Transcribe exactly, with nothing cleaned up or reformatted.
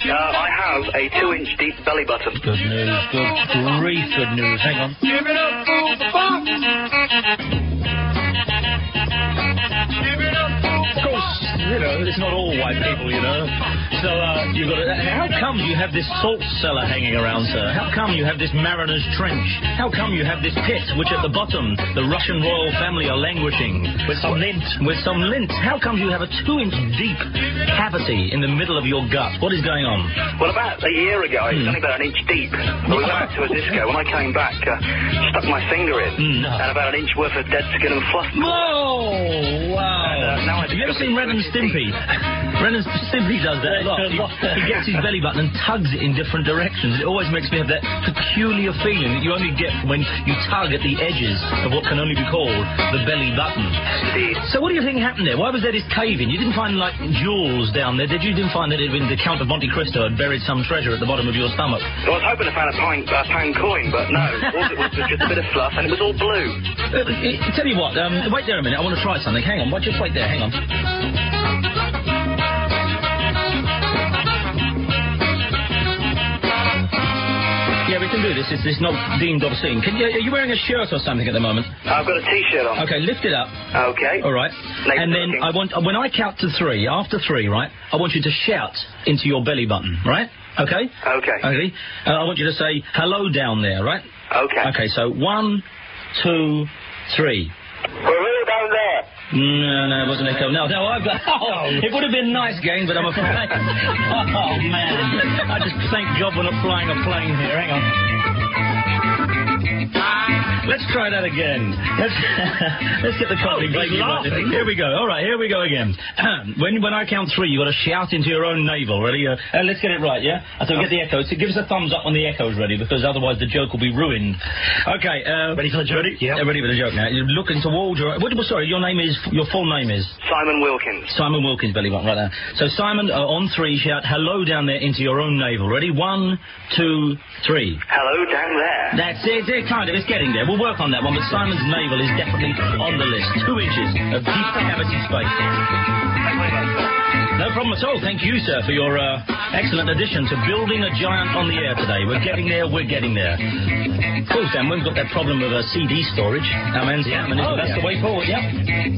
Uh, I have a two-inch deep belly button. Good news. Good grief, good news. Hang on. Give it up, fool, fuck! Give it up, fool, Of course, you know, it's not all white people, you know. So, uh, you've got to... How come you have this salt cellar hanging around, sir? How come you have this mariner's trench? How come you have this pit, which at the bottom, the Russian royal family are languishing? With some lint. With some lint. How come you have a two-inch deep cavity in the middle of your gut? What is going on? Well, about a year ago, it was Mm. only about an inch deep. But we went out to a disco. When I came back, uh, stuck my finger in, Mm, no. and about an inch worth of dead skin and fluff. Whoa! Wow! And, uh, now I Have you ever seen Ren and Stimpy? Ren and Stimpy does that a lot. He, he gets his belly button and tugs it in different directions. It always makes me have that peculiar feeling that you only get when you tug at the edges of what can only be called the belly button. Indeed. So what do you think happened there? Why was there this cave-in? You didn't find, like, jewels down there, did you? You didn't find that it, the Count of Monte Cristo had buried some treasure at the bottom of your stomach? Well, I was hoping to find a pound, uh, pound coin, but no. All it was was just a bit of fluff, and it was all blue. Uh, uh, tell you what, um, wait there a minute. I want to try something. Hang on. Wait, just wait there. Hang on. Yeah, we can do this. It's, it's not deemed obscene. Can you, are you wearing a shirt or something at the moment? I've got a T-shirt on. Okay, lift it up. Okay. All right. Naked And then looking. I want, when I count to three, after three, right, I want you to shout into your belly button, right? Okay? Okay. Okay. Uh, I want you to say, hello down there, right? Okay. Okay, so one, two, three. We're all down there. No, no, it wasn't echo. No, no, I've got... Oh, it would have been nice, gang, but I'm afraid... Oh, man. I just thank God we're not flying a plane here. Hang on. Let's try that again. Let's, let's get the comedy Oh, baby he's right. laughing. Here we go. All right, here we go again. when when I count three, you've got to shout into your own navel. Ready? Uh, uh, let's get it right, yeah? So get the echoes. So give us a thumbs up when the echo's ready, because otherwise the joke will be ruined. Okay. Uh, Ready for the joke? Ready? Yeah. Uh, ready for the joke now. You're looking towards your... What, sorry, your name is... Your full name is... Simon Wilkins. Simon Wilkins, belly button, right there. So, Simon, uh, on three, shout hello down there into your own navel. Ready? One, two, three. Hello down there. That's it, it, kind of, it's getting there. We'll work on that one, but Simon's navel is definitely on the list. Two inches of deep cavity space. No problem at all. Thank you, sir, for your uh, excellent addition to building a giant on the air today. We're getting there, we're getting there. Of course, Dan, we've got that problem with uh, C D storage. Our man Simon, Oh, that's yeah. the way forward, yeah?